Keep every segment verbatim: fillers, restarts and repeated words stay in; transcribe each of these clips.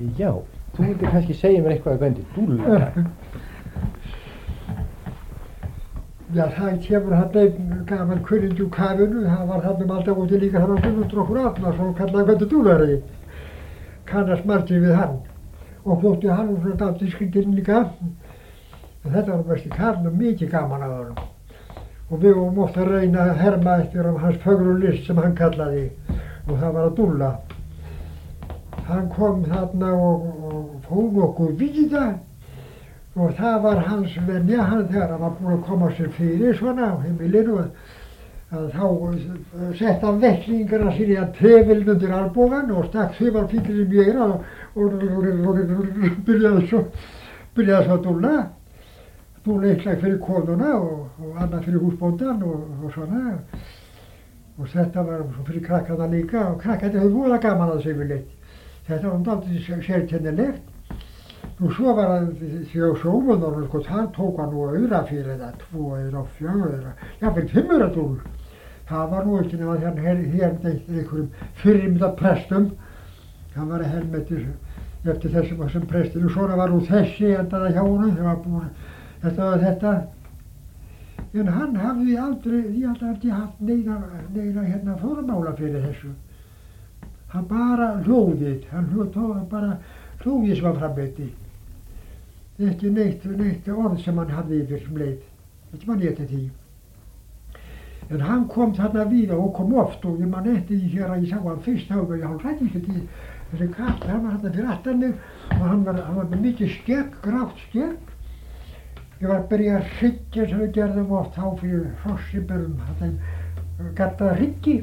Já, þú vildi kannski segja mér eitthvað að gændi dúlla. Já, það kemur hann einn gaman kunningi úr kafinu, það var þarna alltaf úti líka þannig að Guðmundur okkur Árnason kallaði gændi dúllari. Kannast margir við hann. Og þótti hann úr svona dálítið skrýtinn líka. En þetta var mest í karlum mikið gaman af honum. Og við vorum oft að reyna að herma eftir um hans fögru list sem hann kallaði. Og það var að dúlla. Hann kom þarna og, og fór nokkuð víða. Og það var hans venja, hann þegar hann var búinn að koma sér fyrir svona á heimilinu að, að þá sett hann vettlingarna sín í að trefilin undir albúgan og stakk þumalfingurinn í eyrað og, og, og, og byrjaði svo, byrjaði svo að dúlla. Dúlla eitthvað fyrir konuna og, og annað fyrir húsbóndan og, og svona. Og þetta var svo fyrir krakkarna líka og krakkarnir höfðu voða gaman að þessu yfirleitt. Þetta var dálítið sérkennilegt. Og svo var hann því á sjómannorðum, sko, þar tók hann nú aura fyrir það, tvo eða fjögur eða, jafnvel fimmur að dúl. Það var nú ekki nema hérna hérna einhverjum fyrirmynda prestum. Hann var að hermeti eftir þessum sem prestir og svona var nú þessi endaða hjá honum, þegar var búin, þetta var þetta. En hann hafði aldrei, ég held að ekki haft neina, neina hérna formála fyrir þessu. Hann bara hlóðið, hann hlóð bara hlóðið sem hann framleiddi. Ekki neitt, neitt orð sem hann hafði yfir sem leið. Þetta man ég eftir því. En hann kom þarna víða og kom oft og ég man eftir því hér að ég sá hann fyrst þá og ég hálf hræddist eftir því. Þessi kall, hann var þarna fyrir aftan mig og hann var, hann var með mikið skegg, grátt skegg. Ég var að byrja að hryggja sem við gerðum oft þá fyrir hrossiberum, hann gæti að hryggi.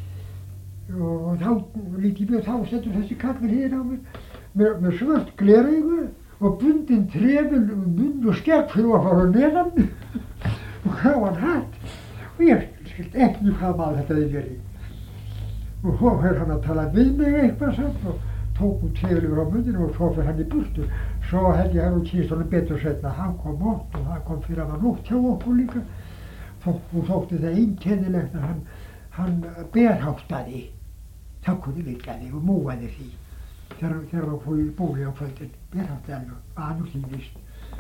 Og þá lítið mjög þá setur þessi kall við hliðina á mér með, með svört gleraugu og bundinn trefil munn og skegg fyrir að fara neðan og gráan hatt. Og ég skildi ekki hvað maður þetta hefði verið. Og svo fyrir hann að tala við mig eitthvað samt og tók út trefilur á munninu og svo fyrir hann í burtu. Svo held ég að hún kýrst honum betur setna. Hann kom oft og það kom fyrir að var nótt hjá okkur líka. Og þótti það einkennilegt að hann, hann berháttaði. Þakkunni virkaði og múaði því. Þegar hann fór í búri á kvöldin. Berháttaði alveg, að nú hlýðist.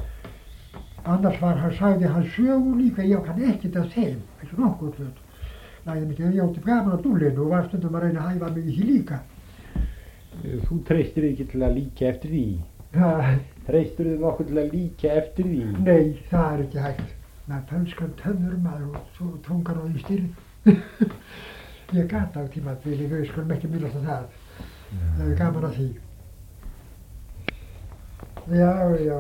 Annars var hann, sagði hann sögur líka, ég kann ekkert af þeim, ekki nokkuð hlut. Lægði mikið, ég átti gaman á dúllinu og var stundum að reyna að hæfa mig í því líka. Þú treystir þig ekki til að líka eftir því? Ja. Treystir þig nokkuð til að líka eftir því? Nei, það er ekki hægt. Maður fölskan tönnur maður og svo tungan á því styrn. Ég gat á tímabili, við skulum ekki minnast á það. Það er gaman að því. Já, já.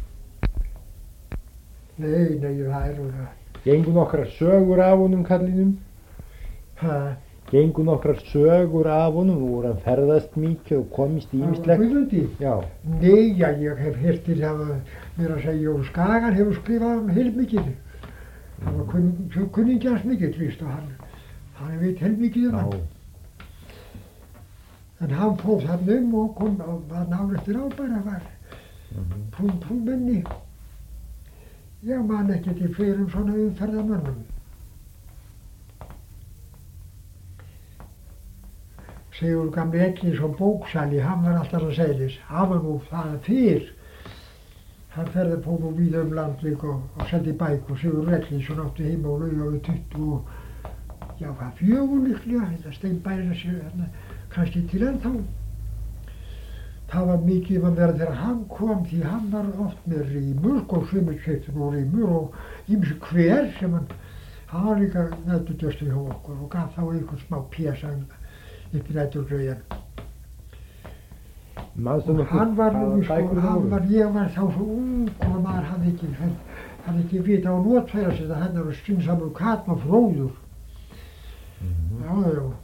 Nei, nei, það er nú það. Gengu nokkrar sögur af honum, kallinum? Hæ? Gengu nokkrar sögur af honum og voru hann ferðast mikið og komist í ýmislegt? Guðmundi? Já. Nei, já, ég hef heyrt til að mér að segja Jón Skagan hefur skrifað um heilmikið. Það var kun, kunningjans mikið, víst, og hann, hann veit heilmikið um hann. En hann fór þarna um og kom að náður eftir ábæra var. Mm-hmm. Pún, pún menni. Ég man ekki til fleirum svona umferðamönnum. Sigur gamli Ellinsson bóksali, hann var alltaf að seglis. Hann var nú það fyrr. Hann ferði på nú víða um land líka og, og seldi bækur. Sigur Ellinsson átti heima og lauga við tuttugu og já, hvað fjögur líklega, þetta steinbærið sér hérna, kannski til ennþá. Það var mikið um að vera þegar hann kom því hann var oft með rímur, sko, sumir keyptu nú rímur og ýmsu hver sem hann, hann var líka nættudöstur hjá okkur og gaf þá einhvern smá pésa upp í nætturgrauðan. Og hann var nú, sko, hann var, ég var þá svo ung og maður hafði ekki, hafði ekki vita á notfæra sér að hann var skynsamur katn og fróður. Mm-hmm. Já, já.